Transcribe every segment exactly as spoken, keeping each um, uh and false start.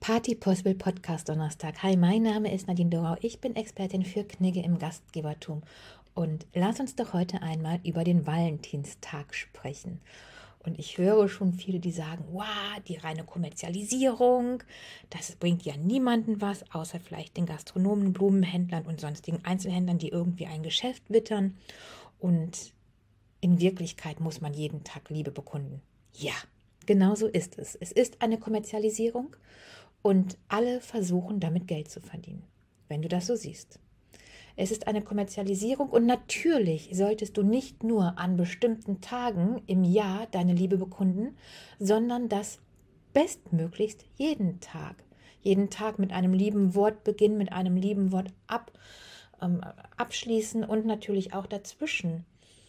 Party Possible Podcast Donnerstag. Hi, mein Name ist Nadine Dorau. Ich bin Expertin für Knigge im Gastgebertum. Und lass uns doch heute einmal über den Valentinstag sprechen. Und ich höre schon viele, die sagen, wow, die reine Kommerzialisierung, das bringt ja niemanden was, außer vielleicht den Gastronomen, Blumenhändlern und sonstigen Einzelhändlern, die irgendwie ein Geschäft wittern. Und in Wirklichkeit muss man jeden Tag Liebe bekunden. Ja, genau so ist es. Es ist eine Kommerzialisierung und alle versuchen damit Geld zu verdienen, wenn du das so siehst. Es ist eine Kommerzialisierung und natürlich solltest du nicht nur an bestimmten Tagen im Jahr deine Liebe bekunden, sondern das bestmöglichst jeden Tag. Jeden Tag mit einem lieben Wort beginnen, mit einem lieben Wort ab, ähm, abschließen und natürlich auch dazwischen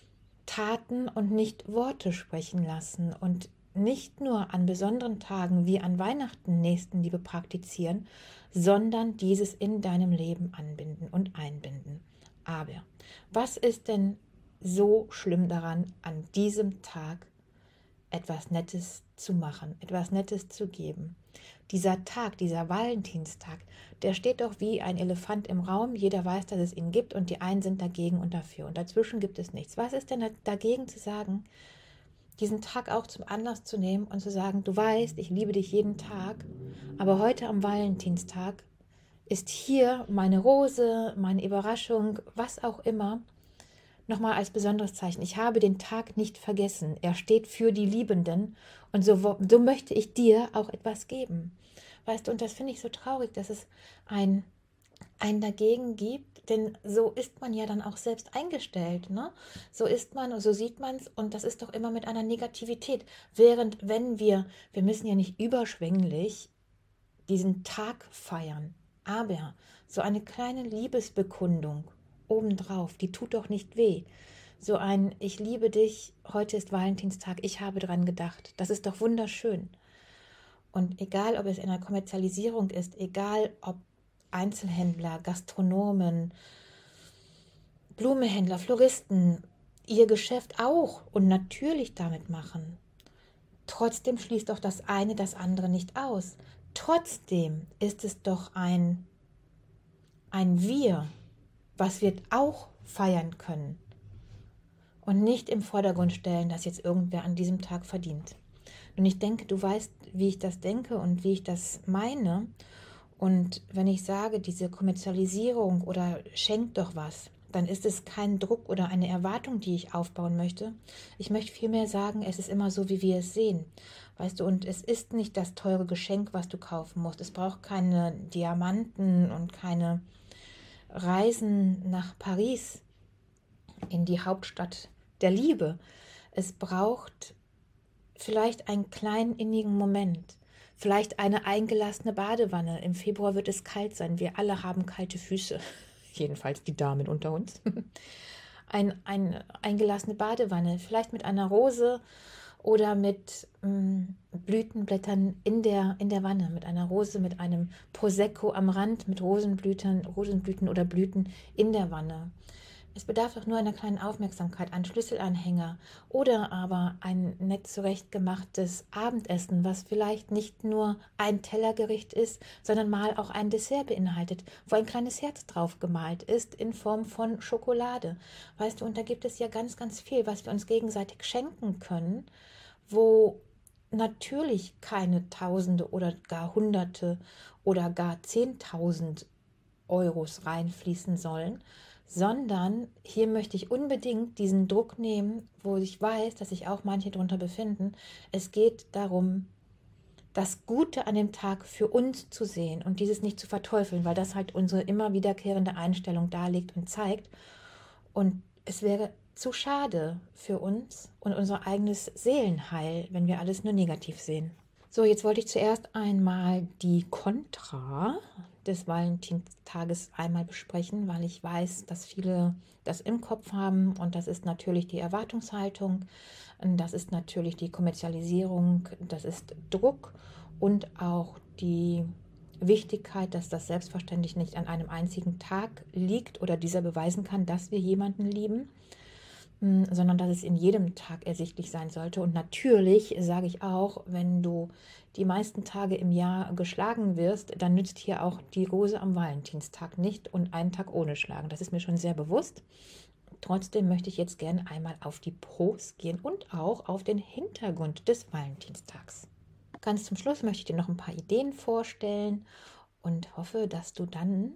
Taten und nicht Worte sprechen lassen und nicht nur an besonderen Tagen wie an Weihnachten Nächstenliebe praktizieren, sondern dieses in deinem Leben anbinden und einbinden. Aber was ist denn so schlimm daran, an diesem Tag etwas Nettes zu machen, etwas Nettes zu geben? Dieser Tag, dieser Valentinstag, der steht doch wie ein Elefant im Raum. Jeder weiß, dass es ihn gibt und die einen sind dagegen und dafür. Und dazwischen gibt es nichts. Was ist denn dagegen zu sagen, diesen Tag auch zum Anlass zu nehmen und zu sagen, du weißt, ich liebe dich jeden Tag, aber heute am Valentinstag ist hier meine Rose, meine Überraschung, was auch immer, nochmal als besonderes Zeichen. Ich habe den Tag nicht vergessen. Er steht für die Liebenden und so, so möchte ich dir auch etwas geben. Weißt du, und das finde ich so traurig, dass es ein, ein Dagegen gibt, denn so ist man ja dann auch selbst eingestellt, ne? So ist man, so sieht man es und das ist doch immer mit einer Negativität. Während wenn wir, wir müssen ja nicht überschwänglich diesen Tag feiern, aber so eine kleine Liebesbekundung obendrauf, die tut doch nicht weh. So ein Ich liebe dich, heute ist Valentinstag, ich habe dran gedacht. Das ist doch wunderschön. Und egal, ob es in der Kommerzialisierung ist, egal, ob Einzelhändler, Gastronomen, Blumenhändler, Floristen ihr Geschäft auch und natürlich damit machen. Trotzdem schließt doch das eine das andere nicht aus. Trotzdem ist es doch ein, ein Wir, was wir auch feiern können und nicht im Vordergrund stellen, dass jetzt irgendwer an diesem Tag verdient. Und ich denke, du weißt, wie ich das denke und wie ich das meine. Und wenn ich sage, diese Kommerzialisierung oder schenkt doch was, dann ist es kein Druck oder eine Erwartung, die ich aufbauen möchte. Ich möchte vielmehr sagen, es ist immer so, wie wir es sehen. Weißt du, und es ist nicht das teure Geschenk, was du kaufen musst. Es braucht keine Diamanten und keine Reisen nach Paris, in die Hauptstadt der Liebe. Es braucht vielleicht einen kleinen innigen Moment, vielleicht eine eingelassene Badewanne. Im Februar wird es kalt sein. Wir alle haben kalte Füße, jedenfalls die Damen unter uns. Ein, ein eingelassene Badewanne, vielleicht mit einer Rose oder mit mh, Blütenblättern in der, in der Wanne, mit einer Rose, mit einem Prosecco am Rand, mit Rosenblüten, Rosenblüten oder Blüten in der Wanne. Es bedarf doch nur einer kleinen Aufmerksamkeit, ein Schlüsselanhänger oder aber ein nett zurechtgemachtes Abendessen, was vielleicht nicht nur ein Tellergericht ist, sondern mal auch ein Dessert beinhaltet, wo ein kleines Herz drauf gemalt ist in Form von Schokolade. Weißt du, und da gibt es ja ganz, ganz viel, was wir uns gegenseitig schenken können, wo natürlich keine Tausende oder gar Hunderte oder gar Zehntausend Euros reinfließen sollen, sondern hier möchte ich unbedingt diesen Druck nehmen, wo ich weiß, dass sich auch manche darunter befinden. Es geht darum, das Gute an dem Tag für uns zu sehen und dieses nicht zu verteufeln, weil das halt unsere immer wiederkehrende Einstellung darlegt und zeigt. Und es wäre zu schade für uns und unser eigenes Seelenheil, wenn wir alles nur negativ sehen. So, jetzt wollte ich zuerst einmal die Kontra des Valentinstages einmal besprechen, weil ich weiß, dass viele das im Kopf haben und das ist natürlich die Erwartungshaltung, das ist natürlich die Kommerzialisierung, das ist Druck und auch die Wichtigkeit, dass das selbstverständlich nicht an einem einzigen Tag liegt oder dieser beweisen kann, dass wir jemanden lieben. sondern dass es in jedem Tag ersichtlich sein sollte. Und natürlich sage ich auch, wenn du die meisten Tage im Jahr geschlagen wirst, dann nützt hier auch die Rose am Valentinstag nicht und einen Tag ohne Schlagen. Das ist mir schon sehr bewusst. Trotzdem möchte ich jetzt gerne einmal auf die Pros gehen und auch auf den Hintergrund des Valentinstags. Ganz zum Schluss möchte ich dir noch ein paar Ideen vorstellen und hoffe, dass du dann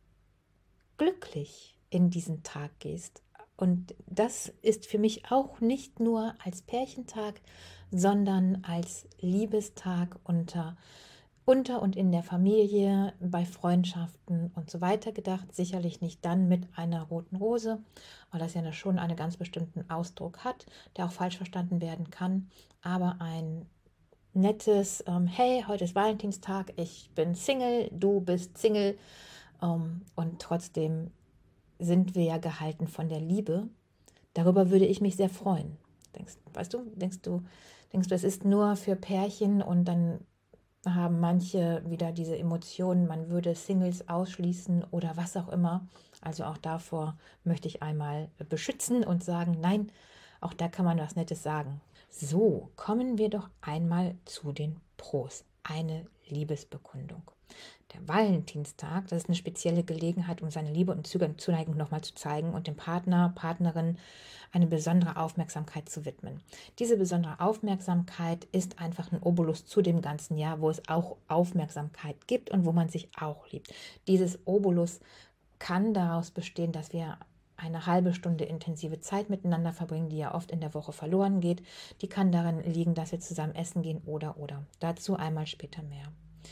glücklich in diesen Tag gehst. Und das ist für mich auch nicht nur als Pärchentag, sondern als Liebestag unter, unter und in der Familie, bei Freundschaften und so weiter gedacht. Sicherlich nicht dann mit einer roten Rose, weil das ja schon einen ganz bestimmten Ausdruck hat, der auch falsch verstanden werden kann. Aber ein nettes, ähm, hey, heute ist Valentinstag, ich bin Single, du bist Single, ähm, und trotzdem sind wir ja gehalten von der Liebe. Darüber würde ich mich sehr freuen. Denkst, weißt du, denkst du, denkst du, es ist nur für Pärchen und dann haben manche wieder diese Emotionen, man würde Singles ausschließen oder was auch immer. Also auch davor möchte ich einmal beschützen und sagen, nein, auch da kann man was Nettes sagen. So, kommen wir doch einmal zu den Pros. Eine Liebesbekundung. Der Valentinstag, das ist eine spezielle Gelegenheit, um seine Liebe und Zuneigung nochmal zu zeigen und dem Partner, Partnerin eine besondere Aufmerksamkeit zu widmen. Diese besondere Aufmerksamkeit ist einfach ein Obolus zu dem ganzen Jahr, wo es auch Aufmerksamkeit gibt und wo man sich auch liebt. Dieses Obolus kann daraus bestehen, dass wir eine halbe Stunde intensive Zeit miteinander verbringen, die ja oft in der Woche verloren geht. Die kann darin liegen, dass wir zusammen essen gehen oder oder. Dazu einmal später mehr.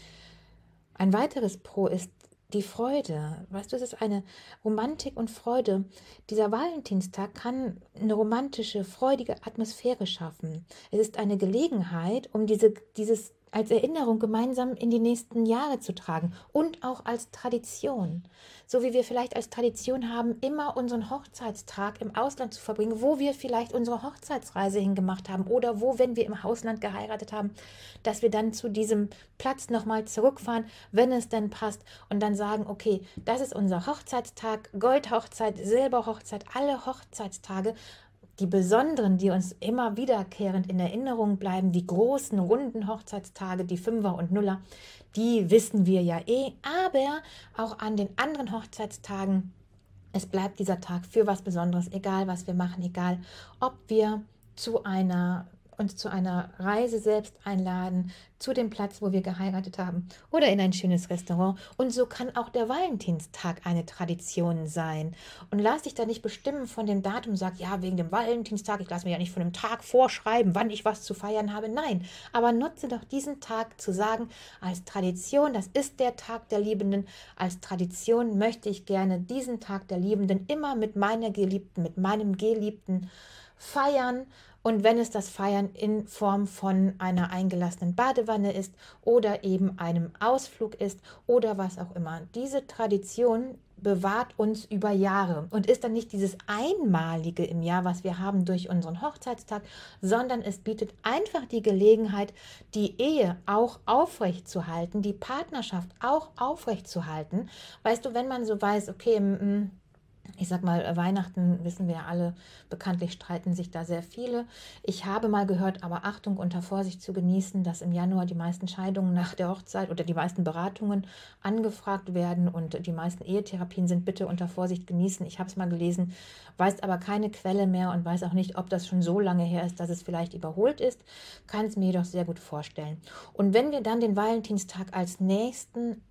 Ein weiteres Pro ist die Freude. Weißt du, es ist eine Romantik und Freude. Dieser Valentinstag kann eine romantische, freudige Atmosphäre schaffen. Es ist eine Gelegenheit, um diese, dieses als Erinnerung gemeinsam in die nächsten Jahre zu tragen und auch als Tradition. So wie wir vielleicht als Tradition haben, immer unseren Hochzeitstag im Ausland zu verbringen, wo wir vielleicht unsere Hochzeitsreise hingemacht haben oder wo, wenn wir im Ausland geheiratet haben, dass wir dann zu diesem Platz nochmal zurückfahren, wenn es denn passt und dann sagen, okay, das ist unser Hochzeitstag, Goldhochzeit, Silberhochzeit, alle Hochzeitstage. Die besonderen, die uns immer wiederkehrend in Erinnerung bleiben, die großen, runden Hochzeitstage, die Fünfer und Nuller, die wissen wir ja eh. Aber auch an den anderen Hochzeitstagen, es bleibt dieser Tag für was Besonderes, egal was wir machen, egal ob wir zu einer uns zu einer Reise selbst einladen, zu dem Platz, wo wir geheiratet haben oder in ein schönes Restaurant. Und so kann auch der Valentinstag eine Tradition sein. Und lass dich da nicht bestimmen von dem Datum, sag, ja, wegen dem Valentinstag, ich lasse mir ja nicht von dem Tag vorschreiben, wann ich was zu feiern habe. Nein, aber nutze doch diesen Tag zu sagen, als Tradition, das ist der Tag der Liebenden, als Tradition möchte ich gerne diesen Tag der Liebenden immer mit meiner Geliebten, mit meinem Geliebten feiern. Und wenn es das Feiern in Form von einer eingelassenen Badewanne ist oder eben einem Ausflug ist oder was auch immer. Diese Tradition bewahrt uns über Jahre und ist dann nicht dieses Einmalige im Jahr, was wir haben durch unseren Hochzeitstag, sondern es bietet einfach die Gelegenheit, die Ehe auch aufrechtzuhalten, die Partnerschaft auch aufrechtzuhalten. Weißt du, wenn man so weiß, okay, m- ich sag mal, Weihnachten, wissen wir ja alle, bekanntlich streiten sich da sehr viele. Ich habe mal gehört, aber Achtung, unter Vorsicht zu genießen, dass im Januar die meisten Scheidungen nach der Hochzeit oder die meisten Beratungen angefragt werden und die meisten Ehetherapien sind bitte unter Vorsicht genießen. Ich habe es mal gelesen, weiß aber keine Quelle mehr und weiß auch nicht, ob das schon so lange her ist, dass es vielleicht überholt ist. Kann es mir jedoch sehr gut vorstellen. Und wenn wir dann den Valentinstag als nächsten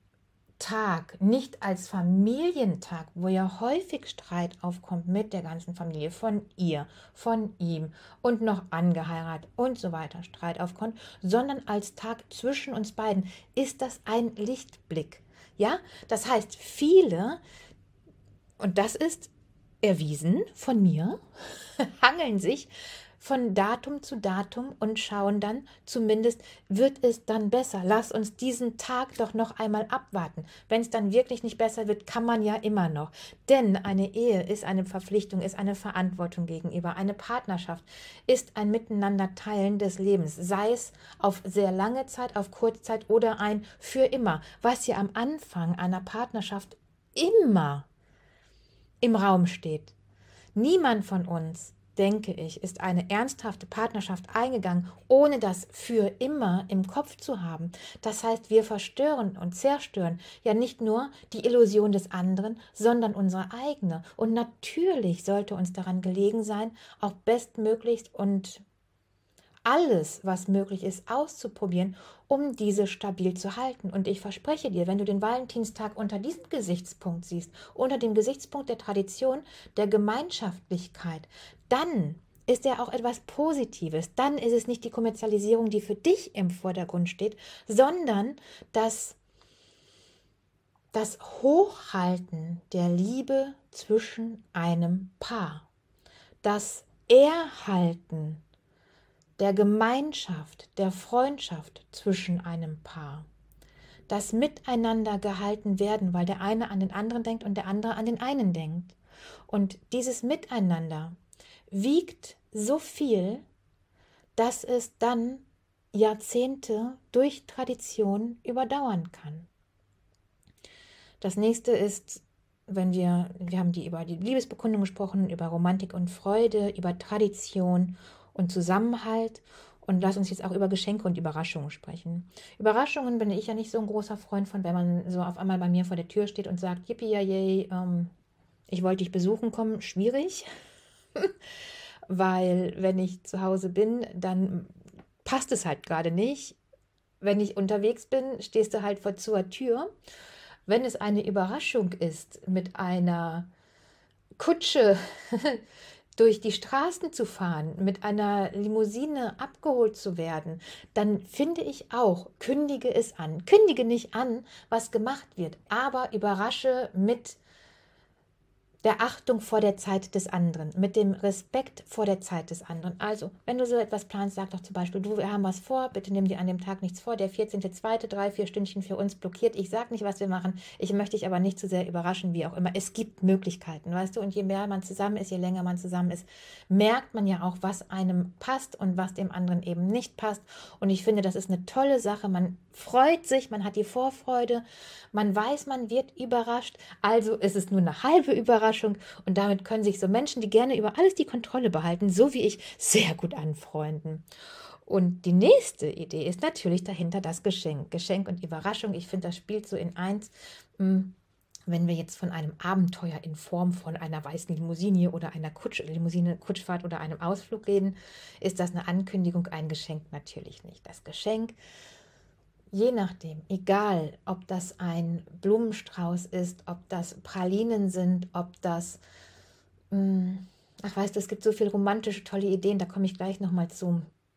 Tag, nicht als Familientag, wo ja häufig Streit aufkommt mit der ganzen Familie, von ihr, von ihm und noch angeheiratet und so weiter, Streit aufkommt, sondern als Tag zwischen uns beiden, ist das ein Lichtblick. Ja, das heißt, viele, und das ist erwiesen von mir, hangeln sich von Datum zu Datum und schauen dann, zumindest wird es dann besser. Lass uns diesen Tag doch noch einmal abwarten. Wenn es dann wirklich nicht besser wird, kann man ja immer noch. Denn eine Ehe ist eine Verpflichtung, ist eine Verantwortung gegenüber. Eine Partnerschaft ist ein Miteinander-Teilen des Lebens. Sei es auf sehr lange Zeit, auf Kurzzeit oder ein für immer. Was ja am Anfang einer Partnerschaft immer im Raum steht. Niemand von uns, denke ich, ist eine ernsthafte Partnerschaft eingegangen, ohne das für immer im Kopf zu haben. Das heißt, wir verstören und zerstören ja nicht nur die Illusion des anderen, sondern unsere eigene. Und natürlich sollte uns daran gelegen sein, auch bestmöglichst und alles, was möglich ist, auszuprobieren, um diese stabil zu halten. Und ich verspreche dir, wenn du den Valentinstag unter diesem Gesichtspunkt siehst, unter dem Gesichtspunkt der Tradition, der Gemeinschaftlichkeit, dann ist er auch etwas Positives. Dann ist es nicht die Kommerzialisierung, die für dich im Vordergrund steht, sondern das, das Hochhalten der Liebe zwischen einem Paar. Das Erhalten der Gemeinschaft, der Freundschaft zwischen einem Paar. Das Miteinander gehalten werden, weil der eine an den anderen denkt und der andere an den einen denkt. Und dieses Miteinander wiegt so viel, dass es dann Jahrzehnte durch Tradition überdauern kann. Das nächste ist, wenn wir, wir haben die über die Liebesbekundung gesprochen, über Romantik und Freude, über Tradition und Zusammenhalt, und lass uns jetzt auch über Geschenke und Überraschungen sprechen. Überraschungen bin ich ja nicht so ein großer Freund von, wenn man so auf einmal bei mir vor der Tür steht und sagt, yippie, yay, ähm, ich wollte dich besuchen kommen, schwierig, weil wenn ich zu Hause bin, dann passt es halt gerade nicht. Wenn ich unterwegs bin, stehst du halt vor zur Tür. Wenn es eine Überraschung ist, mit einer Kutsche durch die Straßen zu fahren, mit einer Limousine abgeholt zu werden, dann finde ich auch, kündige es an. Kündige nicht an, was gemacht wird, aber überrasche mit der Achtung vor der Zeit des anderen, mit dem Respekt vor der Zeit des anderen. Also, wenn du so etwas planst, sag doch zum Beispiel, du, wir haben was vor, bitte nimm dir an dem Tag nichts vor, der vierzehnte zweite drei, vier Stündchen für uns blockiert. Ich sag nicht, was wir machen, ich möchte dich aber nicht zu sehr überraschen, wie auch immer. Es gibt Möglichkeiten, weißt du, und je mehr man zusammen ist, je länger man zusammen ist, merkt man ja auch, was einem passt und was dem anderen eben nicht passt. Und ich finde, das ist eine tolle Sache. Man freut sich, man hat die Vorfreude, man weiß, man wird überrascht, also ist es nur eine halbe Überraschung. Und damit können sich so Menschen, die gerne über alles die Kontrolle behalten, so wie ich, sehr gut anfreunden. Und die nächste Idee ist natürlich dahinter das Geschenk. Geschenk und Überraschung, ich finde, das spielt so in eins. Wenn wir jetzt von einem Abenteuer in Form von einer weißen Limousine oder einer Kutsch, Limousine, Kutschfahrt oder einem Ausflug reden, ist das eine Ankündigung, ein Geschenk natürlich nicht. Das Geschenk, je nachdem, egal, ob das ein Blumenstrauß ist, ob das Pralinen sind, ob das, mh, ach weißt du, es gibt so viele romantische, tolle Ideen, da komme ich gleich nochmal zu.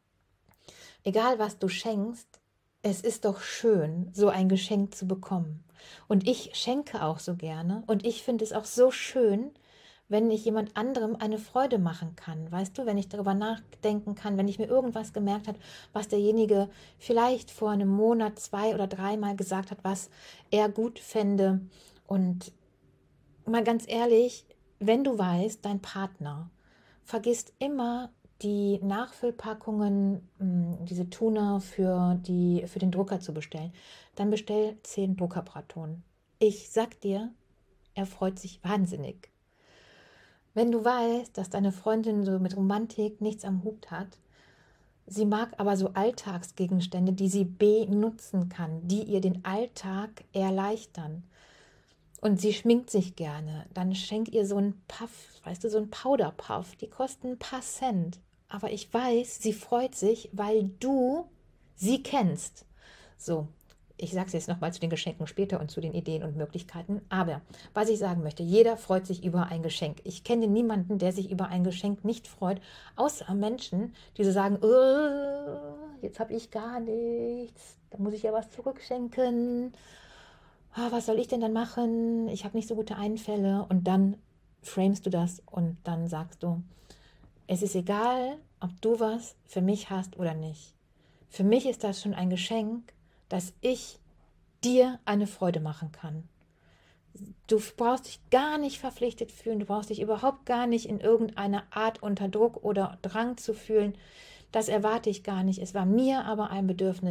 Egal, was du schenkst, es ist doch schön, so ein Geschenk zu bekommen. Und ich schenke auch so gerne und ich finde es auch so schön, wenn ich jemand anderem eine Freude machen kann. Weißt du, wenn ich darüber nachdenken kann, wenn ich mir irgendwas gemerkt habe, was derjenige vielleicht vor einem Monat, zwei oder dreimal gesagt hat, was er gut fände. Und mal ganz ehrlich, wenn du weißt, dein Partner vergisst immer die Nachfüllpackungen, diese Tuner für, die, für den Drucker zu bestellen, dann bestell zehn Druckerbratonen. Ich sag dir, er freut sich wahnsinnig. Wenn du weißt, dass deine Freundin so mit Romantik nichts am Hut hat, sie mag aber so Alltagsgegenstände, die sie benutzen kann, die ihr den Alltag erleichtern. Und sie schminkt sich gerne, dann schenk ihr so einen Puff, weißt du, so einen Powder-Puff, die kosten ein paar Cent. Aber ich weiß, sie freut sich, weil du sie kennst. So, ich sage es jetzt nochmal zu den Geschenken später und zu den Ideen und Möglichkeiten. Aber was ich sagen möchte, jeder freut sich über ein Geschenk. Ich kenne niemanden, der sich über ein Geschenk nicht freut, außer Menschen, die so sagen, oh, jetzt habe ich gar nichts, da muss ich ja was zurückschenken. Oh, was soll ich denn dann machen? Ich habe nicht so gute Einfälle. Und dann framest du das und dann sagst du, es ist egal, ob du was für mich hast oder nicht. Für mich ist das schon ein Geschenk, dass ich dir eine Freude machen kann. Du brauchst dich gar nicht verpflichtet fühlen, du brauchst dich überhaupt gar nicht in irgendeiner Art unter Druck oder Drang zu fühlen. Das erwarte ich gar nicht. Es war mir aber ein Bedürfnis,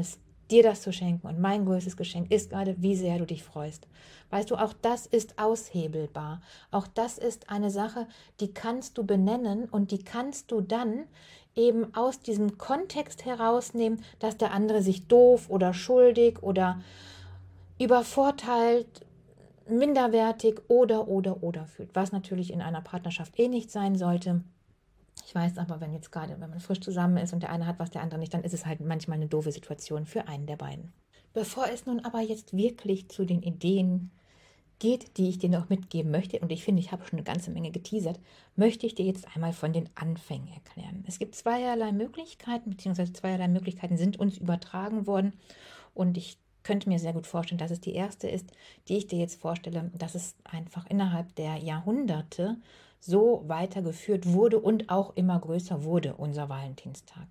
dir das zu schenken. Und mein größtes Geschenk ist gerade, wie sehr du dich freust. Weißt du, auch das ist aushebelbar. Auch das ist eine Sache, die kannst du benennen und die kannst du dann eben aus diesem Kontext herausnehmen, dass der andere sich doof oder schuldig oder übervorteilt, minderwertig oder, oder, oder fühlt. Was natürlich in einer Partnerschaft eh nicht sein sollte. Ich weiß aber, wenn jetzt gerade, wenn man frisch zusammen ist und der eine hat was, der andere nicht, dann ist es halt manchmal eine doofe Situation für einen der beiden. Bevor es nun aber jetzt wirklich zu den Ideen geht, die ich dir noch mitgeben möchte, und ich finde, ich habe schon eine ganze Menge geteasert, möchte ich dir jetzt einmal von den Anfängen erklären. Es gibt zweierlei Möglichkeiten, beziehungsweise zweierlei Möglichkeiten sind uns übertragen worden, und ich könnte mir sehr gut vorstellen, dass es die erste ist, die ich dir jetzt vorstelle, dass es einfach innerhalb der Jahrhunderte so weitergeführt wurde und auch immer größer wurde, unser Valentinstag.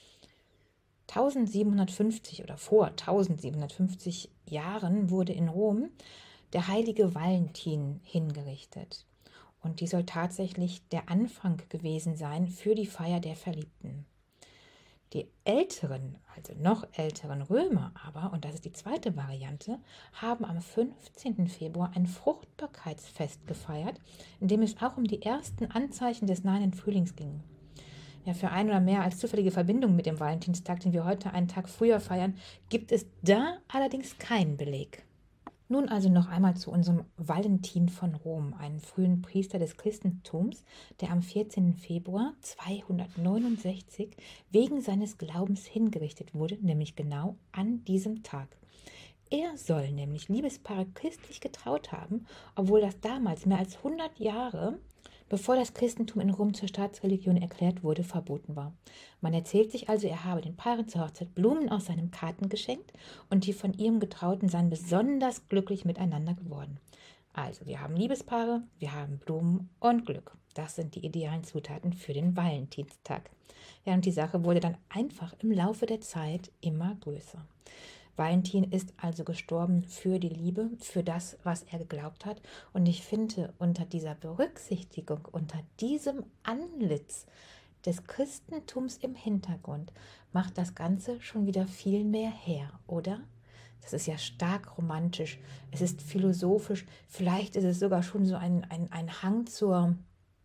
tausendsiebenhundertfünfzig oder vor tausendsiebenhundertfünfzig Jahren wurde in Rom der heilige Valentin hingerichtet. Und die soll tatsächlich der Anfang gewesen sein für die Feier der Verliebten. Die älteren, also noch älteren Römer aber, und das ist die zweite Variante, haben am fünfzehnten Februar ein Fruchtbarkeitsfest gefeiert, in dem es auch um die ersten Anzeichen des nahenden Frühlings ging. Ja, für ein oder mehr als zufällige Verbindung mit dem Valentinstag, den wir heute einen Tag früher feiern, gibt es da allerdings keinen Beleg. Nun also noch einmal zu unserem Valentin von Rom, einem frühen Priester des Christentums, der am vierzehnten Februar zweihundertneunundsechzig wegen seines Glaubens hingerichtet wurde, nämlich genau an diesem Tag. Er soll nämlich Liebespaare christlich getraut haben, obwohl das damals mehr als hundert Jahre, bevor das Christentum in Rom zur Staatsreligion erklärt wurde, verboten war. Man erzählt sich also, er habe den Paaren zur Hochzeit Blumen aus seinem Garten geschenkt und die von ihrem Getrauten seien besonders glücklich miteinander geworden. Also, wir haben Liebespaare, wir haben Blumen und Glück. Das sind die idealen Zutaten für den Valentinstag. Ja, und die Sache wurde dann einfach im Laufe der Zeit immer größer. Valentin ist also gestorben für die Liebe, für das, was er geglaubt hat. Und ich finde, unter dieser Berücksichtigung, unter diesem Antlitz des Christentums im Hintergrund, macht das Ganze schon wieder viel mehr her, oder? Das ist ja stark romantisch, es ist philosophisch, vielleicht ist es sogar schon so ein, ein, ein Hang zur,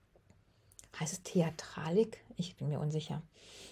heißt es Theatralik? Ich bin mir unsicher.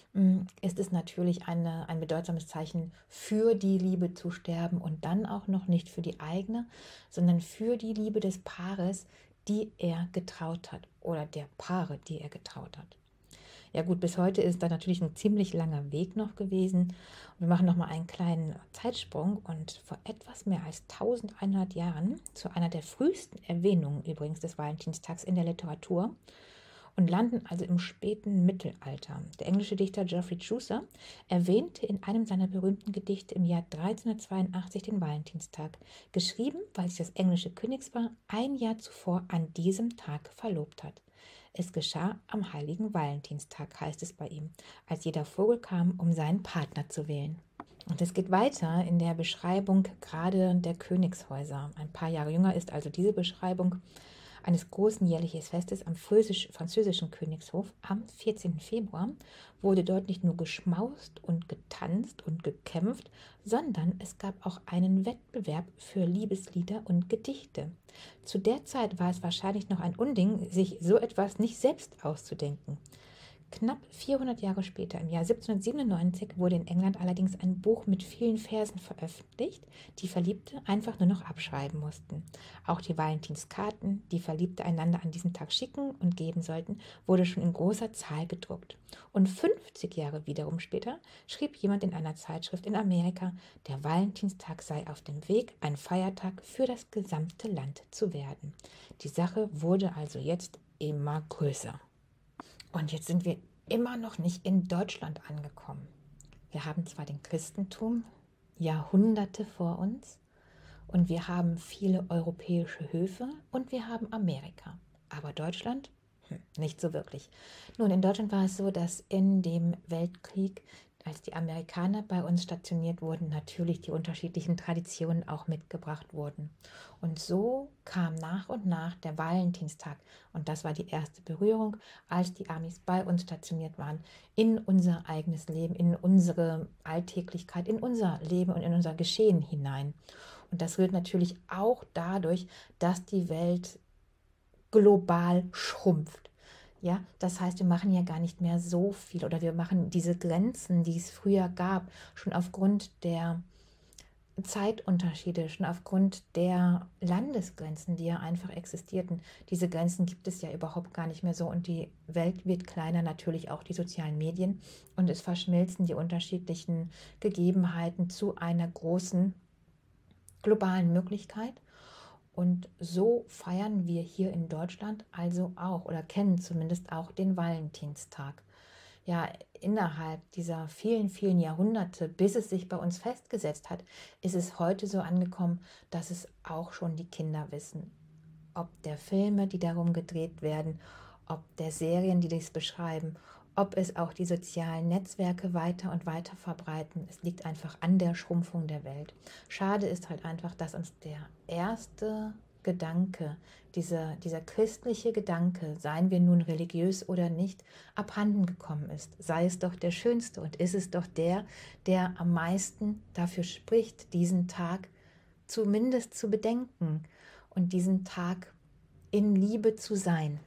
Ist es natürlich eine, ein bedeutsames Zeichen, für die Liebe zu sterben und dann auch noch nicht für die eigene, sondern für die Liebe des Paares, die er getraut hat, oder der Paare, die er getraut hat. Ja gut, bis heute ist da natürlich ein ziemlich langer Weg noch gewesen. Wir machen noch mal einen kleinen Zeitsprung, und vor etwas mehr als eintausendeinhundert Jahren, zu einer der frühesten Erwähnungen übrigens des Valentinstags in der Literatur, und landen also im späten Mittelalter. Der englische Dichter Geoffrey Chaucer erwähnte in einem seiner berühmten Gedichte im Jahr dreizehnhundertzweiundachtzig den Valentinstag, geschrieben, weil sich das englische Königspaar ein Jahr zuvor an diesem Tag verlobt hat. Es geschah am heiligen Valentinstag, heißt es bei ihm, als jeder Vogel kam, um seinen Partner zu wählen. Und es geht weiter in der Beschreibung gerade der Königshäuser. Ein paar Jahre jünger ist also diese Beschreibung eines großen jährlichen Festes am französischen Königshof am vierzehnten Februar wurde dort nicht nur geschmaust und getanzt und gekämpft, sondern es gab auch einen Wettbewerb für Liebeslieder und Gedichte. Zu der Zeit war es wahrscheinlich noch ein Unding, sich so etwas nicht selbst auszudenken. Knapp vierhundert Jahre später, im Jahr siebzehnhundertsiebenundneunzig, wurde in England allerdings ein Buch mit vielen Versen veröffentlicht, die Verliebte einfach nur noch abschreiben mussten. Auch die Valentinskarten, die Verliebte einander an diesem Tag schicken und geben sollten, wurde schon in großer Zahl gedruckt. Und fünfzig Jahre wiederum später schrieb jemand in einer Zeitschrift in Amerika, der Valentinstag sei auf dem Weg, ein Feiertag für das gesamte Land zu werden. Die Sache wurde also jetzt immer größer. Und jetzt sind wir immer noch nicht in Deutschland angekommen. Wir haben zwar den Christentum Jahrhunderte vor uns und wir haben viele europäische Höfe und wir haben Amerika. Aber Deutschland? Hm, nicht so wirklich. Nun, in Deutschland war es so, dass in dem Weltkrieg als die Amerikaner bei uns stationiert wurden, natürlich die unterschiedlichen Traditionen auch mitgebracht wurden. Und so kam nach und nach der Valentinstag, und das war die erste Berührung, als die Amis bei uns stationiert waren, in unser eigenes Leben, in unsere Alltäglichkeit, in unser Leben und in unser Geschehen hinein. Und das rührt natürlich auch dadurch, dass die Welt global schrumpft. Ja, das heißt, wir machen ja gar nicht mehr so viel oder wir machen diese Grenzen, die es früher gab, schon aufgrund der Zeitunterschiede, schon aufgrund der Landesgrenzen, die ja einfach existierten. Diese Grenzen gibt es ja überhaupt gar nicht mehr so und die Welt wird kleiner, natürlich auch die sozialen Medien, und es verschmilzen die unterschiedlichen Gegebenheiten zu einer großen globalen Möglichkeit. Und so feiern wir hier in Deutschland also auch oder kennen zumindest auch den Valentinstag. Ja, innerhalb dieser vielen, vielen Jahrhunderte, bis es sich bei uns festgesetzt hat, ist es heute so angekommen, dass es auch schon die Kinder wissen. Ob der Filme, die darum gedreht werden, ob der Serien, die das beschreiben, ob es auch die sozialen Netzwerke weiter und weiter verbreiten. Es liegt einfach an der Schrumpfung der Welt. Schade ist halt einfach, dass uns der erste Gedanke, dieser, dieser christliche Gedanke, seien wir nun religiös oder nicht, abhanden gekommen ist. Sei es doch der schönste und ist es doch der, der am meisten dafür spricht, diesen Tag zumindest zu bedenken und diesen Tag in Liebe zu sein.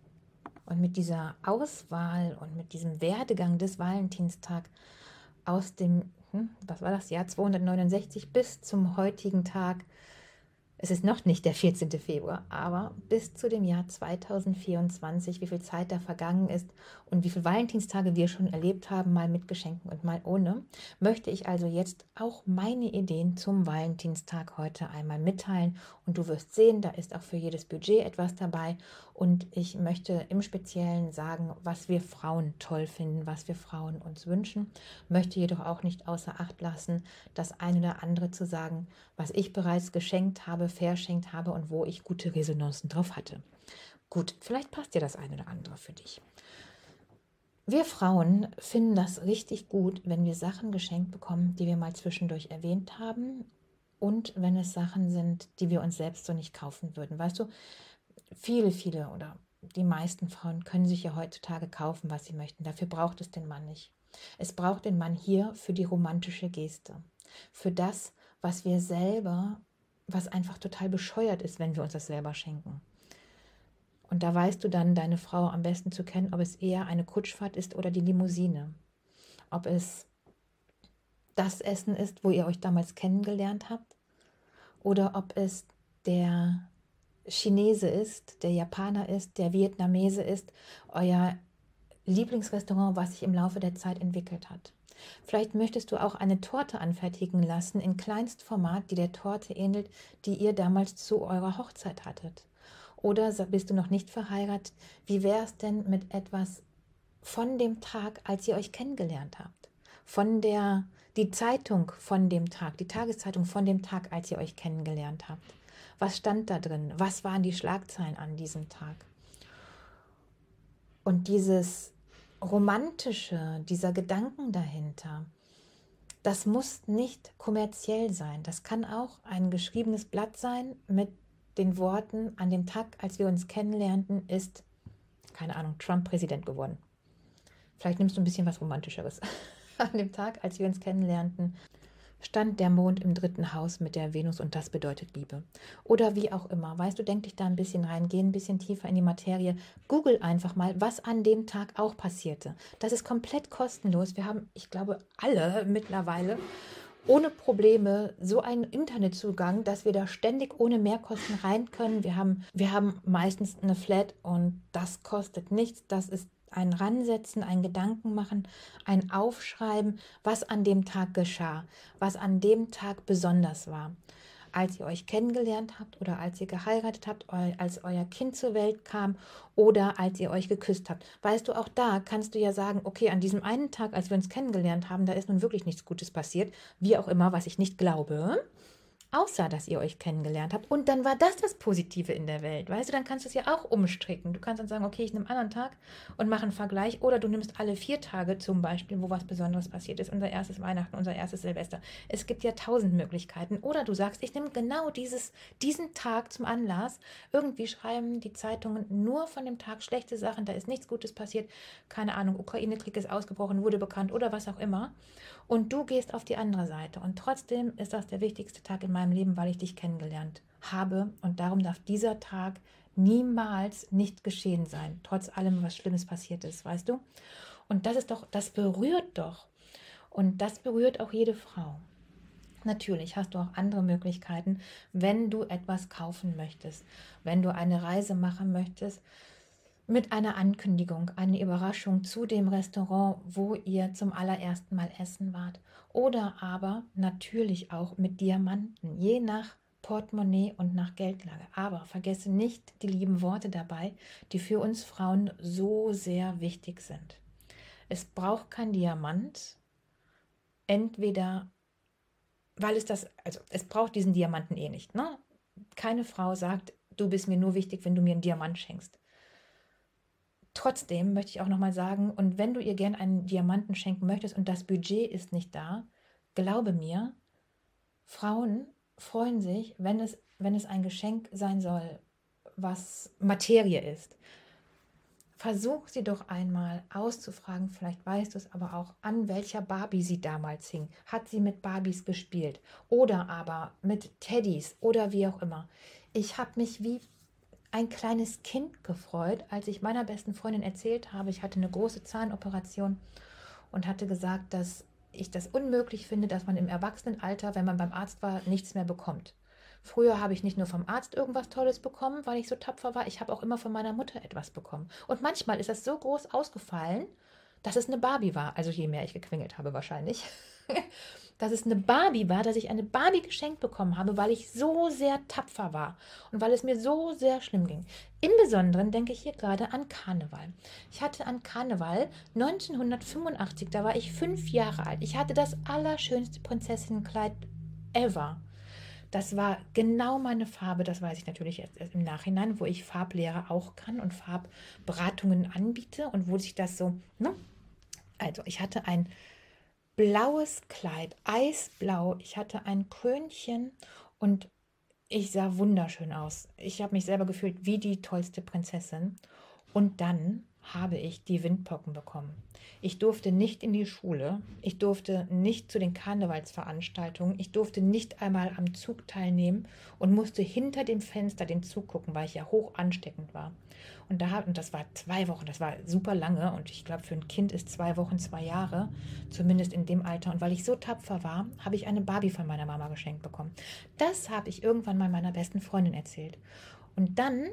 Und mit dieser Auswahl und mit diesem Werdegang des Valentinstag aus dem, hm, was war das, Jahr zweihundertneunundsechzig bis zum heutigen Tag, es ist noch nicht der vierzehnte Februar, aber bis zu dem Jahr zweitausendvierundzwanzig, wie viel Zeit da vergangen ist und wie viele Valentinstage wir schon erlebt haben, mal mit Geschenken und mal ohne, möchte ich also jetzt auch meine Ideen zum Valentinstag heute einmal mitteilen. Und du wirst sehen, da ist auch für jedes Budget etwas dabei. Und ich möchte im Speziellen sagen, was wir Frauen toll finden, was wir Frauen uns wünschen, möchte jedoch auch nicht außer Acht lassen, das eine oder andere zu sagen, was ich bereits geschenkt habe, verschenkt habe und wo ich gute Resonanzen drauf hatte. Gut, vielleicht passt dir das eine oder andere für dich. Wir Frauen finden das richtig gut, wenn wir Sachen geschenkt bekommen, die wir mal zwischendurch erwähnt haben, und wenn es Sachen sind, die wir uns selbst so nicht kaufen würden. Weißt du, viele, viele oder die meisten Frauen können sich ja heutzutage kaufen, was sie möchten. Dafür braucht es den Mann nicht. Es braucht den Mann hier für die romantische Geste, für das, was wir selber, was einfach total bescheuert ist, wenn wir uns das selber schenken. Und da weißt du dann deine Frau am besten zu kennen, ob es eher eine Kutschfahrt ist oder die Limousine. Ob es das Essen ist, wo ihr euch damals kennengelernt habt, oder ob es der Chinese ist, der Japaner ist, der Vietnamese ist, euer Lieblingsrestaurant, was sich im Laufe der Zeit entwickelt hat. Vielleicht möchtest du auch eine Torte anfertigen lassen in Kleinstformat, die der Torte ähnelt, die ihr damals zu eurer Hochzeit hattet. Oder bist du noch nicht verheiratet? Wie wäre es denn mit etwas von dem Tag, als ihr euch kennengelernt habt? Von der, die Zeitung von dem Tag, die Tageszeitung von dem Tag, als ihr euch kennengelernt habt. Was stand da drin? Was waren die Schlagzeilen an diesem Tag? Und dieses Romantische, dieser Gedanken dahinter, das muss nicht kommerziell sein. Das kann auch ein geschriebenes Blatt sein mit den Worten: An dem Tag, als wir uns kennenlernten, ist, keine Ahnung, Trump Präsident geworden. Vielleicht nimmst du ein bisschen was Romantischeres. An dem Tag, als wir uns kennenlernten, stand der Mond im dritten Haus mit der Venus und das bedeutet Liebe. Oder wie auch immer. Weißt du, denk dich da ein bisschen rein, geh ein bisschen tiefer in die Materie. Google einfach mal, was an dem Tag auch passierte. Das ist komplett kostenlos. Wir haben, ich glaube, alle mittlerweile ohne Probleme so einen Internetzugang, dass wir da ständig ohne Mehrkosten rein können. Wir haben, wir haben meistens eine Flat und das kostet nichts. Das ist ein Ransetzen, ein Gedanken machen, ein Aufschreiben, was an dem Tag geschah, was an dem Tag besonders war. Als ihr euch kennengelernt habt oder als ihr geheiratet habt, als euer Kind zur Welt kam oder als ihr euch geküsst habt. Weißt du, auch da kannst du ja sagen, okay, an diesem einen Tag, als wir uns kennengelernt haben, da ist nun wirklich nichts Gutes passiert, wie auch immer, was ich nicht glaube. Außer, dass ihr euch kennengelernt habt. Und dann war das das Positive in der Welt. Weißt du, dann kannst du es ja auch umstricken. Du kannst dann sagen, okay, ich nehme einen anderen Tag und mache einen Vergleich. Oder du nimmst alle vier Tage zum Beispiel, wo was Besonderes passiert ist. Unser erstes Weihnachten, unser erstes Silvester. Es gibt ja tausend Möglichkeiten. Oder du sagst, ich nehme genau dieses, diesen Tag zum Anlass. Irgendwie schreiben die Zeitungen nur von dem Tag schlechte Sachen. Da ist nichts Gutes passiert. Keine Ahnung, Ukraine-Krieg ist ausgebrochen, wurde bekannt oder was auch immer. Und du gehst auf die andere Seite. Und trotzdem ist das der wichtigste Tag in meinem Leben, weil ich dich kennengelernt habe. Und darum darf dieser Tag niemals nicht geschehen sein, trotz allem, was Schlimmes passiert ist, weißt du? Und das ist doch, das berührt doch. Und das berührt auch jede Frau. Natürlich hast du auch andere Möglichkeiten, wenn du etwas kaufen möchtest, wenn du eine Reise machen möchtest, mit einer Ankündigung, eine Überraschung zu dem Restaurant, wo ihr zum allerersten Mal essen wart. Oder aber natürlich auch mit Diamanten, je nach Portemonnaie und nach Geldlage. Aber vergesse nicht die lieben Worte dabei, die für uns Frauen so sehr wichtig sind. Es braucht kein Diamant, entweder, weil es das, also es braucht diesen Diamanten eh nicht, ne? Keine Frau sagt, du bist mir nur wichtig, wenn du mir einen Diamant schenkst. Trotzdem möchte ich auch nochmal sagen, und wenn du ihr gern einen Diamanten schenken möchtest und das Budget ist nicht da, glaube mir, Frauen freuen sich, wenn es, wenn es ein Geschenk sein soll, was Materie ist. Versuch sie doch einmal auszufragen, vielleicht weißt du es aber auch, an welcher Barbie sie damals hing. Hat sie mit Barbies gespielt oder aber mit Teddys oder wie auch immer. Ich habe mich wie ein kleines Kind gefreut, als ich meiner besten Freundin erzählt habe, ich hatte eine große Zahnoperation und hatte gesagt, dass ich das unmöglich finde, dass man im Erwachsenenalter, wenn man beim Arzt war, nichts mehr bekommt. Früher habe ich nicht nur vom Arzt irgendwas Tolles bekommen, weil ich so tapfer war, ich habe auch immer von meiner Mutter etwas bekommen. Und manchmal ist das so groß ausgefallen, dass es eine Barbie war, also je mehr ich gequengelt habe wahrscheinlich, dass es eine Barbie war, dass ich eine Barbie geschenkt bekommen habe, weil ich so sehr tapfer war und weil es mir so sehr schlimm ging. Im Besonderen denke ich hier gerade an Karneval. Ich hatte an Karneval neunzehnhundertfünfundachtzig, da war ich fünf Jahre alt. Ich hatte das allerschönste Prinzessinnenkleid ever. Das war genau meine Farbe, das weiß ich natürlich erst im Nachhinein, wo ich Farblehre auch kann und Farbberatungen anbiete und wo sich das so, ne? Also ich hatte ein blaues Kleid, eisblau, ich hatte ein Krönchen und ich sah wunderschön aus. Ich habe mich selber gefühlt wie die tollste Prinzessin. Und dann habe ich die Windpocken bekommen. Ich durfte nicht in die Schule, ich durfte nicht zu den Karnevalsveranstaltungen, ich durfte nicht einmal am Zug teilnehmen und musste hinter dem Fenster den Zug gucken, weil ich ja hoch ansteckend war. Und, da, und das war zwei Wochen, das war super lange und ich glaube, für ein Kind ist zwei Wochen zwei Jahre, zumindest in dem Alter. Und weil ich so tapfer war, habe ich eine Barbie von meiner Mama geschenkt bekommen. Das habe ich irgendwann mal meiner besten Freundin erzählt. Und dann,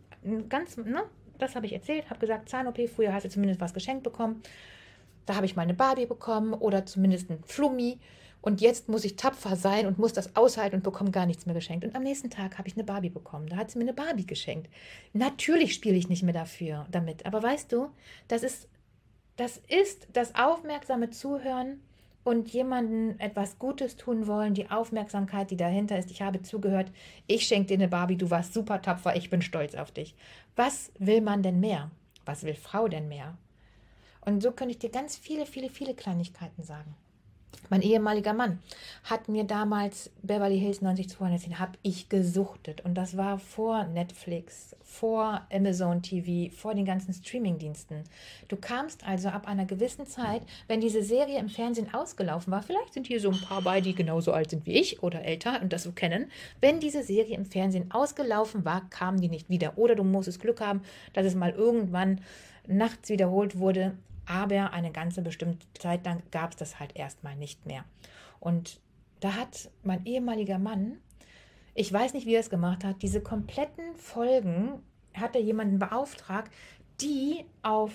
ganz, ne, das habe ich erzählt, habe gesagt, Zahn-O P, früher hast du zumindest was geschenkt bekommen. Da habe ich mal eine Barbie bekommen oder zumindest einen Flummi. Und jetzt muss ich tapfer sein und muss das aushalten und bekomme gar nichts mehr geschenkt. Und am nächsten Tag habe ich eine Barbie bekommen. Da hat sie mir eine Barbie geschenkt. Natürlich spiele ich nicht mehr dafür damit. Aber weißt du, das ist, das ist das aufmerksame Zuhören und jemandem etwas Gutes tun wollen, die Aufmerksamkeit, die dahinter ist. Ich habe zugehört, ich schenke dir eine Barbie, du warst super tapfer, ich bin stolz auf dich. Was will man denn mehr? Was will Frau denn mehr? Und so könnte ich dir ganz viele, viele, viele Kleinigkeiten sagen. Mein ehemaliger Mann hat mir damals Beverly Hills neunzig zweihundertzehn, habe ich gesuchtet. Und das war vor Netflix, vor Amazon T V, vor den ganzen Streamingdiensten. Du kamst also ab einer gewissen Zeit, wenn diese Serie im Fernsehen ausgelaufen war, vielleicht sind hier so ein paar bei, die genauso alt sind wie ich oder älter und das so kennen, wenn diese Serie im Fernsehen ausgelaufen war, kamen die nicht wieder. Oder du musstest Glück haben, dass es mal irgendwann nachts wiederholt wurde. Aber eine ganze bestimmte Zeit lang gab es das halt erstmal nicht mehr. Und da hat mein ehemaliger Mann, ich weiß nicht, wie er es gemacht hat, diese kompletten Folgen, hat er jemanden beauftragt, die auf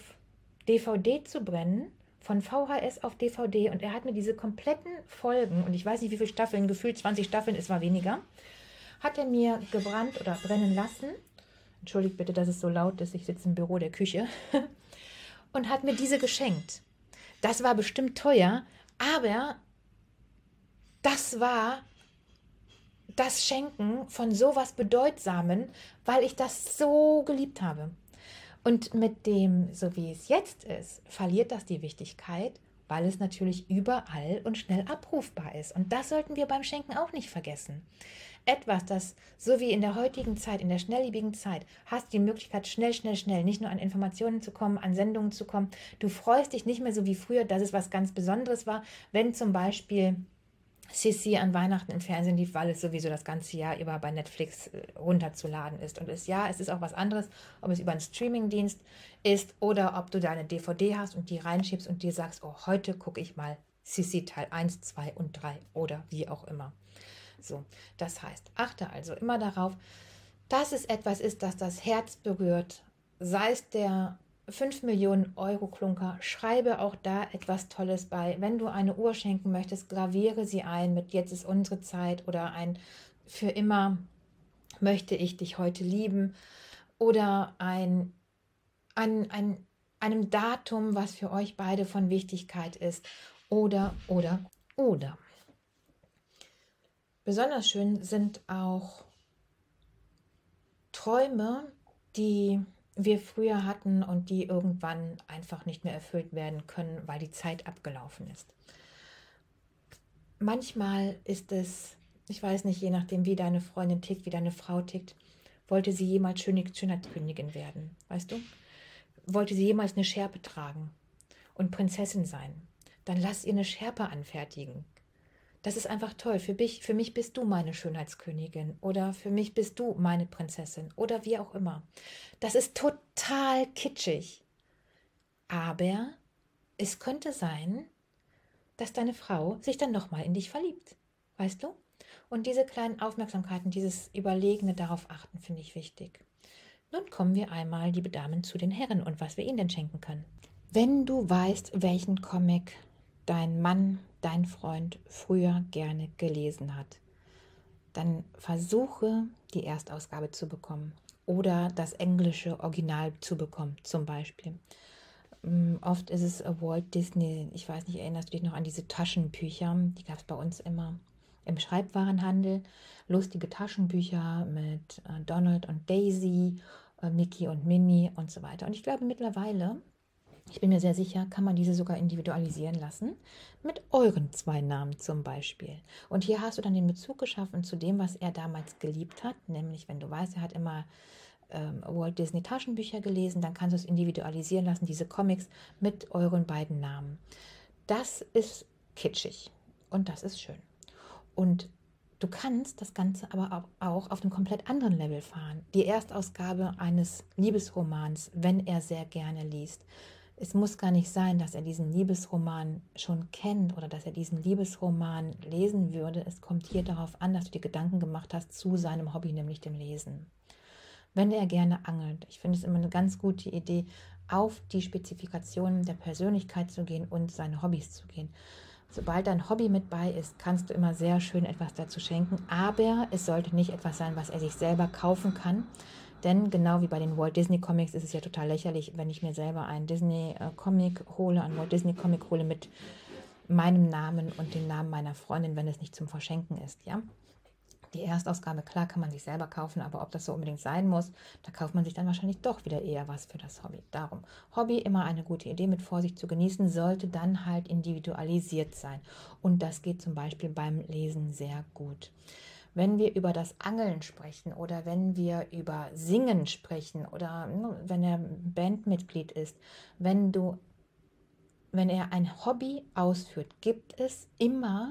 D V D zu brennen, von V H S auf D V D. Und er hat mir diese kompletten Folgen, und ich weiß nicht, wie viele Staffeln, gefühlt zwanzig Staffeln, es war weniger, hat er mir gebrannt oder brennen lassen. Entschuldigt bitte, dass es so laut ist, ich sitze im Büro der Küche. Und hat mir diese geschenkt. Das war bestimmt teuer, aber das war das Schenken von sowas Bedeutsamen, weil ich das so geliebt habe. Und mit dem, so wie es jetzt ist, verliert das die Wichtigkeit, weil es natürlich überall und schnell abrufbar ist. Und das sollten wir beim Schenken auch nicht vergessen. Etwas, das so wie in der heutigen Zeit, in der schnelllebigen Zeit, hast du die Möglichkeit, schnell, schnell, schnell, nicht nur an Informationen zu kommen, an Sendungen zu kommen. Du freust dich nicht mehr so wie früher, dass es was ganz Besonderes war, wenn zum Beispiel Sissi an Weihnachten im Fernsehen lief, weil es sowieso das ganze Jahr über bei Netflix runterzuladen ist. Und es, ja, es ist auch was anderes, ob es über einen Streamingdienst ist oder ob du deine D V D hast und die reinschiebst und dir sagst, oh, heute gucke ich mal Sissi Teil eins, zwei und drei oder wie auch immer. So, das heißt, achte also immer darauf, dass es etwas ist, das das Herz berührt, sei es der fünf Millionen Euro Klunker, schreibe auch da etwas Tolles bei. Wenn du eine Uhr schenken möchtest, graviere sie ein mit jetzt ist unsere Zeit oder ein für immer möchte ich dich heute lieben oder ein, ein, ein, einem Datum, was für euch beide von Wichtigkeit ist oder, oder, oder. Besonders schön sind auch Träume, die wir früher hatten und die irgendwann einfach nicht mehr erfüllt werden können, weil die Zeit abgelaufen ist. Manchmal ist es, ich weiß nicht, je nachdem, wie deine Freundin tickt, wie deine Frau tickt, wollte sie jemals Schönheitskönigin werden, weißt du? Wollte sie jemals eine Schärpe tragen und Prinzessin sein? Dann lass ihr eine Schärpe anfertigen. Das ist einfach toll. Für mich, für mich bist du meine Schönheitskönigin oder für mich bist du meine Prinzessin oder wie auch immer. Das ist total kitschig. Aber es könnte sein, dass deine Frau sich dann nochmal in dich verliebt. Weißt du? Und diese kleinen Aufmerksamkeiten, dieses Überlegene darauf achten, finde ich wichtig. Nun kommen wir einmal, liebe Damen, zu den Herren und was wir ihnen denn schenken können. Wenn du weißt, welchen Comic dein Mann, dein Freund früher gerne gelesen hat, dann versuche, die Erstausgabe zu bekommen oder das englische Original zu bekommen, zum Beispiel. Oft ist es Walt Disney, ich weiß nicht, erinnerst du dich noch an diese Taschenbücher? Die gab es bei uns immer im Schreibwarenhandel. Lustige Taschenbücher mit Donald und Daisy, Mickey und Minnie und so weiter. Und ich glaube mittlerweile, ich bin mir sehr sicher, kann man diese sogar individualisieren lassen, mit euren zwei Namen zum Beispiel. Und hier hast du dann den Bezug geschaffen zu dem, was er damals geliebt hat, nämlich wenn du weißt, er hat immer ähm, Walt Disney Taschenbücher gelesen, dann kannst du es individualisieren lassen, diese Comics mit euren beiden Namen. Das ist kitschig und das ist schön. Und du kannst das Ganze aber auch auf einem komplett anderen Level fahren. Die Erstausgabe eines Liebesromans, wenn er sehr gerne liest. Es muss gar nicht sein, dass er diesen Liebesroman schon kennt oder dass er diesen Liebesroman lesen würde. Es kommt hier darauf an, dass du dir Gedanken gemacht hast zu seinem Hobby, nämlich dem Lesen. Wenn er gerne angelt, ich finde es immer eine ganz gute Idee, auf die Spezifikationen der Persönlichkeit zu gehen und seine Hobbys zu gehen. Sobald dein Hobby mit bei ist, kannst du immer sehr schön etwas dazu schenken, aber es sollte nicht etwas sein, was er sich selber kaufen kann. Denn genau wie bei den Walt Disney Comics ist es ja total lächerlich, wenn ich mir selber einen Disney Comic hole, einen Walt Disney Comic hole mit meinem Namen und dem Namen meiner Freundin, wenn es nicht zum Verschenken ist, ja. Die Erstausgabe, klar, kann man sich selber kaufen, aber ob das so unbedingt sein muss, da kauft man sich dann wahrscheinlich doch wieder eher was für das Hobby. Darum, Hobby immer eine gute Idee, mit Vorsicht zu genießen, sollte dann halt individualisiert sein. Und das geht zum Beispiel beim Lesen sehr gut. Wenn wir über das Angeln sprechen oder wenn wir über Singen sprechen oder wenn er Bandmitglied ist, wenn du, wenn er ein Hobby ausführt, gibt es immer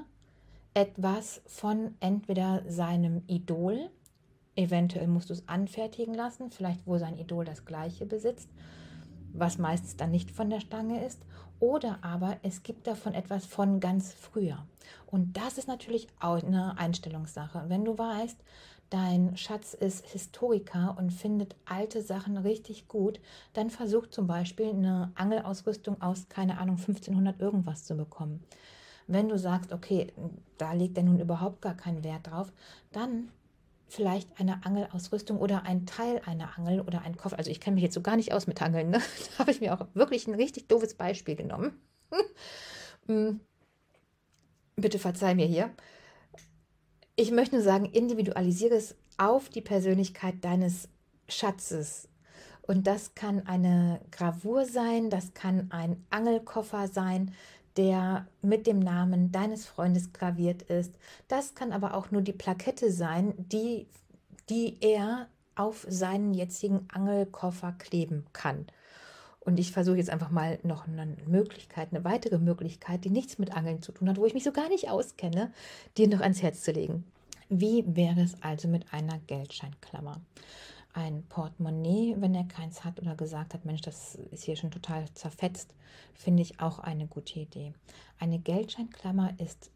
etwas von entweder seinem Idol, eventuell musst du es anfertigen lassen, vielleicht wo sein Idol das gleiche besitzt, was meistens dann nicht von der Stange ist, oder aber es gibt davon etwas von ganz früher. Und das ist natürlich auch eine Einstellungssache. Wenn du weißt, dein Schatz ist Historiker und findet alte Sachen richtig gut, dann versuch zum Beispiel eine Angelausrüstung aus, keine Ahnung, fünfzehnhundert irgendwas zu bekommen. Wenn du sagst, okay, da liegt er nun überhaupt gar keinen Wert drauf, dann vielleicht eine Angelausrüstung oder ein Teil einer Angel oder ein Koffer. Also ich kenne mich jetzt so gar nicht aus mit Angeln. Ne? Da habe ich mir auch wirklich ein richtig doofes Beispiel genommen. Bitte verzeih mir hier. Ich möchte nur sagen, individualisiere es auf die Persönlichkeit deines Schatzes. Und das kann eine Gravur sein, das kann ein Angelkoffer sein, der mit dem Namen deines Freundes graviert ist. Das kann aber auch nur die Plakette sein, die, die er auf seinen jetzigen Angelkoffer kleben kann. Und ich versuche jetzt einfach mal noch eine Möglichkeit, eine weitere Möglichkeit, die nichts mit Angeln zu tun hat, wo ich mich so gar nicht auskenne, dir noch ans Herz zu legen. Wie wäre es also mit einer Geldscheinklammer? Ein Portemonnaie, wenn er keins hat oder gesagt hat, Mensch, das ist hier schon total zerfetzt, finde ich auch eine gute Idee. Eine Geldscheinklammer ist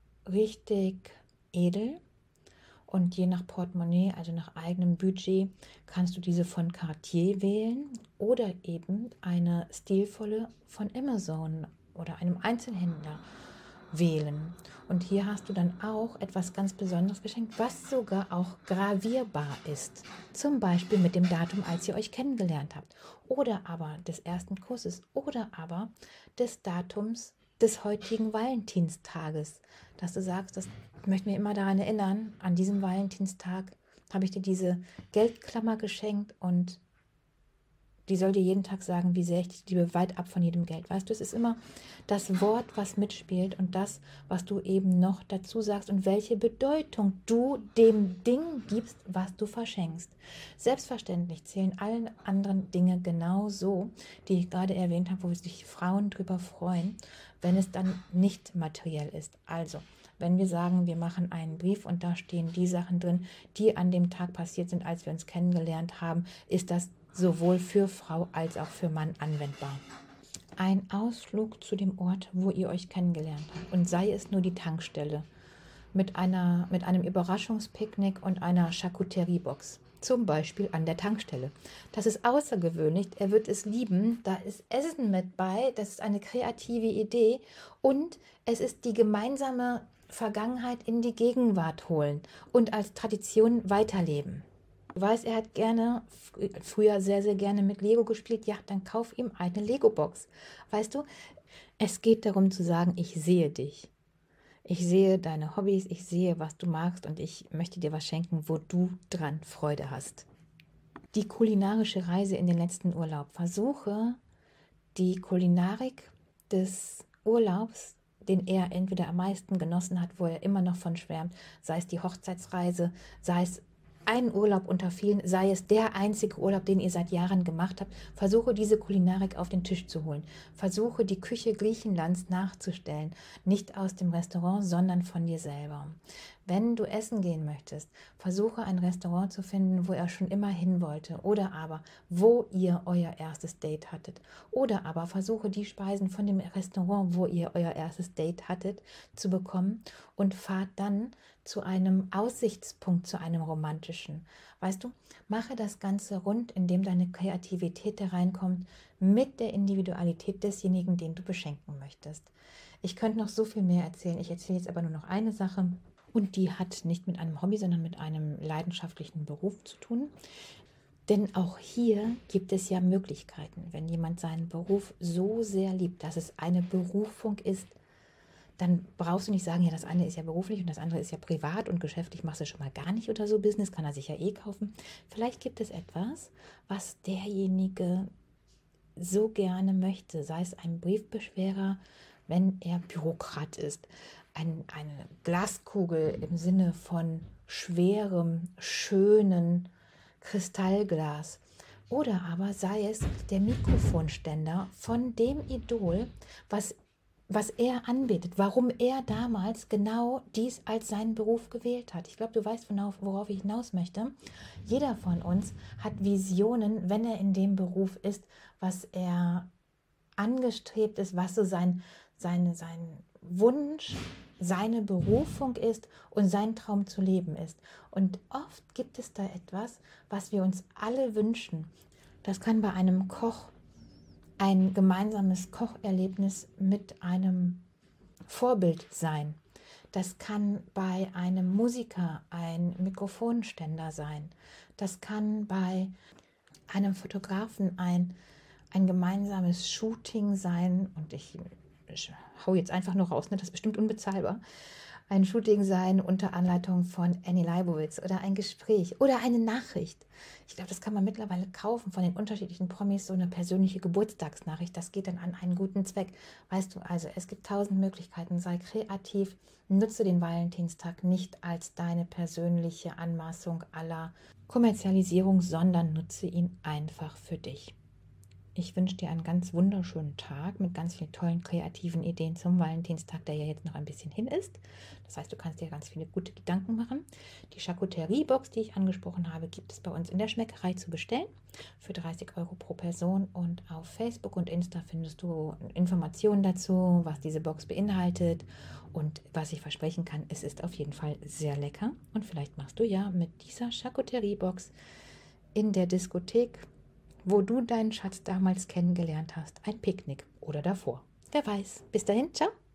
richtig edel und je nach Portemonnaie, also nach eigenem Budget, kannst du diese von Cartier wählen oder eben eine stilvolle von Amazon oder einem Einzelhändler wählen. Und hier hast du dann auch etwas ganz Besonderes geschenkt, was sogar auch gravierbar ist. Zum Beispiel mit dem Datum, als ihr euch kennengelernt habt. Oder aber des ersten Kusses. Oder aber des Datums des heutigen Valentinstages. Dass du sagst, das möchte mich immer daran erinnern, an diesem Valentinstag habe ich dir diese Geldklammer geschenkt und die soll dir jeden Tag sagen, wie sehr ich dich liebe, weit ab von jedem Geld. Weißt du, es ist immer das Wort, was mitspielt und das, was du eben noch dazu sagst und welche Bedeutung du dem Ding gibst, was du verschenkst. Selbstverständlich zählen alle anderen Dinge genauso, die ich gerade erwähnt habe, wo sich Frauen drüber freuen, wenn es dann nicht materiell ist. Also, wenn wir sagen, wir machen einen Brief und da stehen die Sachen drin, die an dem Tag passiert sind, als wir uns kennengelernt haben, ist das sowohl für Frau als auch für Mann anwendbar. Ein Ausflug zu dem Ort, wo ihr euch kennengelernt habt und sei es nur die Tankstelle mit, einer, mit einem Überraschungspicknick und einer Charcuteriebox. Zum Beispiel an der Tankstelle. Das ist außergewöhnlich, er wird es lieben, da ist Essen mit bei, das ist eine kreative Idee und es ist die gemeinsame Vergangenheit in die Gegenwart holen und als Tradition weiterleben. Du weißt, er hat gerne, früher sehr, sehr gerne mit Lego gespielt. Ja, dann kauf ihm eine Lego-Box. Weißt du, es geht darum zu sagen, ich sehe dich. Ich sehe deine Hobbys, ich sehe, was du magst und ich möchte dir was schenken, wo du dran Freude hast. Die kulinarische Reise in den letzten Urlaub. Versuche, die Kulinarik des Urlaubs, den er entweder am meisten genossen hat, wo er immer noch von schwärmt, sei es die Hochzeitsreise, sei es einen Urlaub unter vielen, sei es der einzige Urlaub, den ihr seit Jahren gemacht habt, versuche diese Kulinarik auf den Tisch zu holen. Versuche die Küche Griechenlands nachzustellen, nicht aus dem Restaurant, sondern von dir selber. Wenn du essen gehen möchtest, versuche ein Restaurant zu finden, wo er schon immer hin wollte oder aber wo ihr euer erstes Date hattet. Oder aber versuche die Speisen von dem Restaurant, wo ihr euer erstes Date hattet, zu bekommen und fahrt dann zu einem Aussichtspunkt, zu einem romantischen. Weißt du, mache das Ganze rund, indem deine Kreativität da reinkommt mit der Individualität desjenigen, den du beschenken möchtest. Ich könnte noch so viel mehr erzählen. Ich erzähle jetzt aber nur noch eine Sache. Und die hat nicht mit einem Hobby, sondern mit einem leidenschaftlichen Beruf zu tun. Denn auch hier gibt es ja Möglichkeiten. Wenn jemand seinen Beruf so sehr liebt, dass es eine Berufung ist, dann brauchst du nicht sagen, ja, das eine ist ja beruflich und das andere ist ja privat und geschäftlich machst du schon mal gar nicht oder so. Business kann er sich ja eh kaufen. Vielleicht gibt es etwas, was derjenige so gerne möchte, sei es ein Briefbeschwerer, wenn er Bürokrat ist, ein, eine Glaskugel im Sinne von schwerem, schönen Kristallglas oder aber sei es der Mikrofonständer von dem Idol, was was er anbetet, warum er damals genau dies als seinen Beruf gewählt hat. Ich glaube, du weißt, worauf ich hinaus möchte. Jeder von uns hat Visionen, wenn er in dem Beruf ist, was er angestrebt ist, was so sein, sein, sein Wunsch, seine Berufung ist und sein Traum zu leben ist. Und oft gibt es da etwas, was wir uns alle wünschen. Das kann bei einem Koch ein gemeinsames Kocherlebnis mit einem Vorbild sein. Das kann bei einem Musiker ein Mikrofonständer sein. Das kann bei einem Fotografen ein, ein gemeinsames Shooting sein. Und ich, ich hau jetzt einfach nur raus, ne? Das ist bestimmt unbezahlbar. ein Shooting sein unter Anleitung von Annie Leibovitz oder ein Gespräch oder eine Nachricht. Ich glaube, das kann man mittlerweile kaufen von den unterschiedlichen Promis, so eine persönliche Geburtstagsnachricht. Das geht dann an einen guten Zweck. Weißt du, also es gibt tausend Möglichkeiten. Sei kreativ, nutze den Valentinstag nicht als deine persönliche Anmaßung aller Kommerzialisierung, sondern nutze ihn einfach für dich. Ich wünsche dir einen ganz wunderschönen Tag mit ganz vielen tollen kreativen Ideen zum Valentinstag, der ja jetzt noch ein bisschen hin ist. Das heißt, du kannst dir ganz viele gute Gedanken machen. Die Charcuterie-Box, die ich angesprochen habe, gibt es bei uns in der Schmeckerei zu bestellen für dreißig Euro pro Person. Und auf Facebook und Insta findest du Informationen dazu, was diese Box beinhaltet. Und was ich versprechen kann, es ist auf jeden Fall sehr lecker. Und vielleicht machst du ja mit dieser Charcuterie-Box in der Diskothek, wo du deinen Schatz damals kennengelernt hast, ein Picknick oder davor. Wer weiß. Bis dahin, ciao.